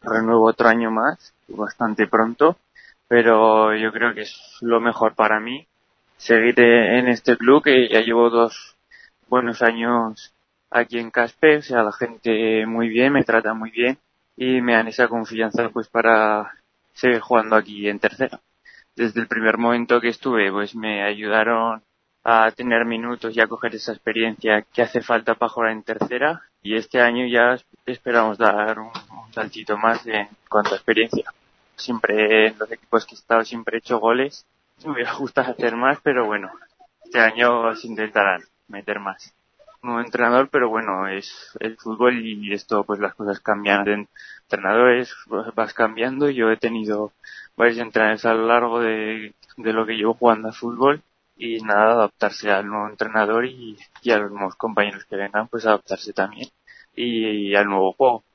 renuevo otro año más, bastante pronto, pero yo creo que es lo mejor para mí seguir en este club, que ya llevo 2 buenos años aquí en Caspe. O sea, la gente muy bien, me trata muy bien y me dan esa confianza pues para seguir jugando aquí en tercera. Desde el primer momento que estuve, pues me ayudaron a tener minutos y a coger esa experiencia que hace falta para jugar en tercera, y este año ya esperamos dar un saltito más en cuanto a experiencia. Siempre en los equipos que he estado siempre he hecho goles. Me hubiera gustado hacer más, pero bueno, este año se intentarán meter más. Nuevo entrenador, pero bueno, es el fútbol y esto, pues las cosas cambian. De entrenadores vas cambiando. Yo he tenido varios entrenadores a lo largo de lo que llevo jugando al fútbol, y nada, adaptarse al nuevo entrenador y a los nuevos compañeros que vengan, pues adaptarse también y al nuevo juego.